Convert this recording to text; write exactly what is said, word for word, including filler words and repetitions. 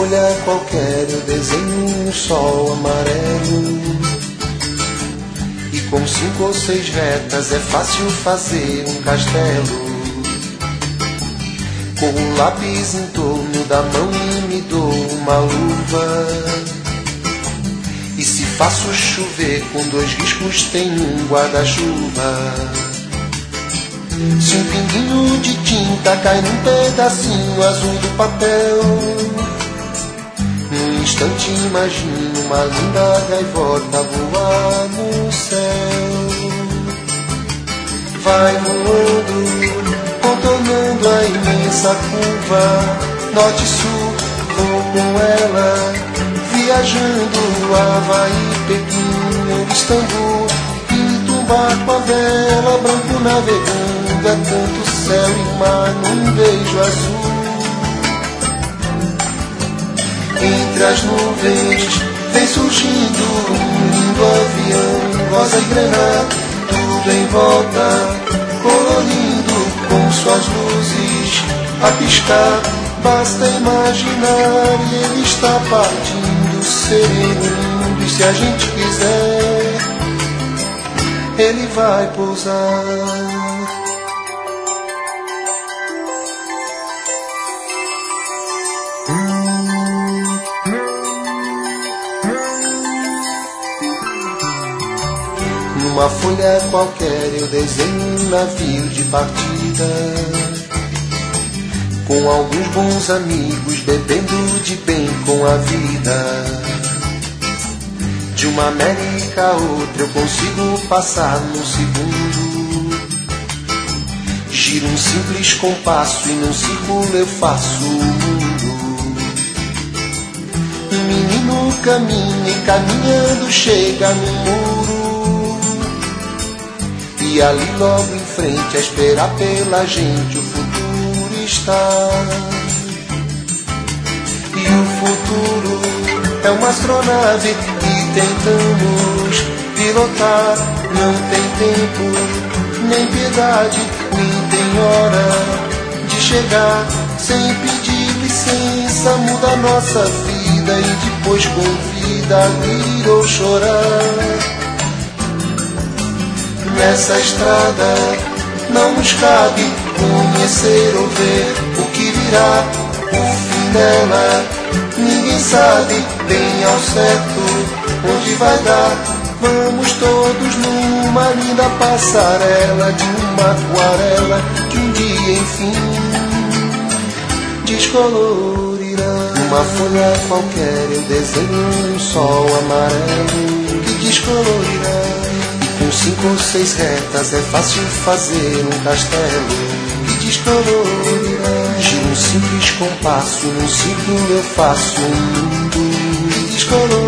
folha qualquer eu desenho um sol amarelo, e com cinco ou seis retas é fácil fazer um castelo. Com o lápis em torno da mão e me dou uma luva, e se faço chover com dois riscos tem um guarda-chuva. Se um pinguinho de tinta cai num pedacinho azul do papel, num instante imagino uma linda gaivota voar no céu. Vai voando, contornando a imensa curva, norte e sul, vou com ela, viajando Havaí, Pequim, Istambul, pinto um barco a vela, branco navegando, é tanto céu e mar num beijo azul. Entre as nuvens vem surgindo um lindo avião, rosa e grená, tudo em volta, colorindo com suas luzes a piscar. Basta imaginar e ele está partindo, sereno, e se a gente quiser, ele vai pousar. Numa folha qualquer eu desenho um navio de partida, com alguns bons amigos bebendo de bem com a vida. De uma América a outra eu consigo passar num segundo, giro um simples compasso e num círculo eu faço o mundo. Um menino caminha e caminhando chega no muro, e ali logo em frente a esperar pela gente o futuro está. E o futuro é uma astronave que tentamos pilotar. Não tem tempo, nem piedade, nem tem hora de chegar. Sem pedir licença muda a nossa vida e depois convida a rir ou chorar. Nessa estrada não nos cabe conhecer ou ver o que virá, o fim dela ninguém sabe bem ao certo onde vai dar. Vamos todos numa linda passarela de uma aquarela que um dia enfim descolorirá. Numa folha qualquer eu desenho um sol amarelo que descolorirá. Com cinco ou seis retas é fácil fazer um castelo que descolorirá. De um simples compasso, num círculo eu faço um mundo que descolorará.